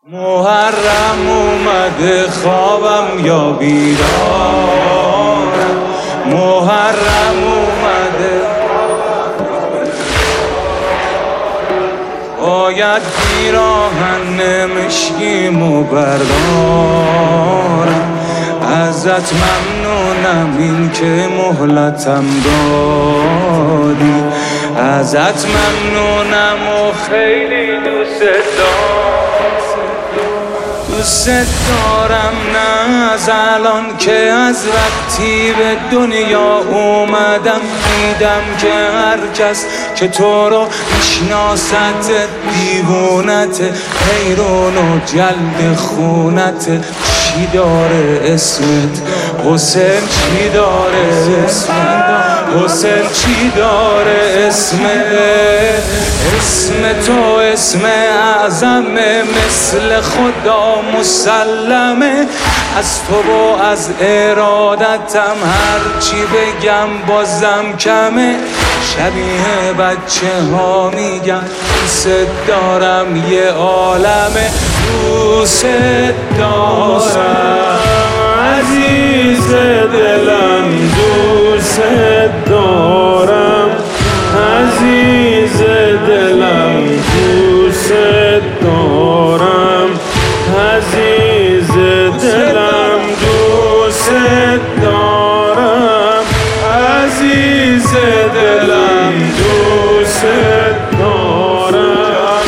محرم اومده خوابم یا بیدارم، محرم اومده باید پیراهن مشکیمو بردارم. ازت ممنونم این که مهلتم دادی، ازت ممنونم و خیلی دوست دارم. نه از الان که از وقتی به دنیا اومدم دیدم که هر کس که تو رو میشناست دیوونت، حیرون و جلد خونت. چی داره اسمت حسین، چی داره اسمت حسین، چی داره اسمت؟ اسم تو اسم اعظمه، مثل خدا مسلمه. از تو و از ارادتم هرچی بگم بازم کمه. شبیه بچه ها میگم دوست دارم یه عالمه. دوست دارم عزیز دلم، دوست دارم عزیز دلم، دوست دارم عزیز دلم، دوست دارم عزیز دلم، دوست دارم.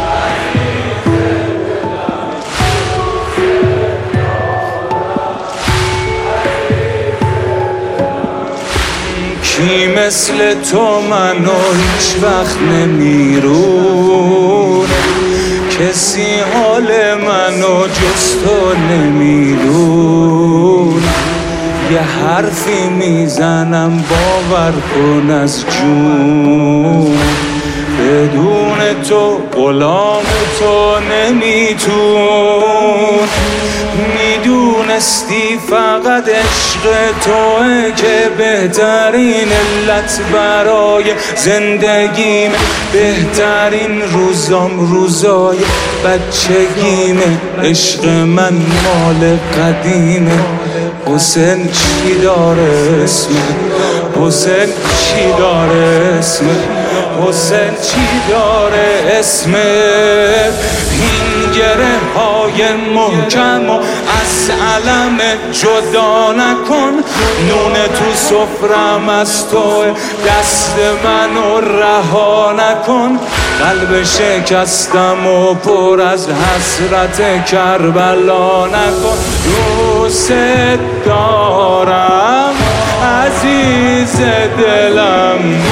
کی مثل تو منو هیچ وقت نمیرونه، کسی حال منو جز تو نمیدونه. یه حرفی میزنم باور کن از جون، بدون تو غلام تو نمیتون. میدونستی فقط عشق توه که بهترین علت برای زندگیم، بهترین روزام روزای بچگیمه. عشق من مال قدیمه. حسین چی داره اسمت حسین، چی داره اسمت حسین، چی داره اسمت؟ این گره های محکم و از علم جدا نکن. نون تو سفرم از تو، دست منو رها نکن. قلب شکستم و پر از حسرت کربلا نکن. دوست دارم عزیز دلم،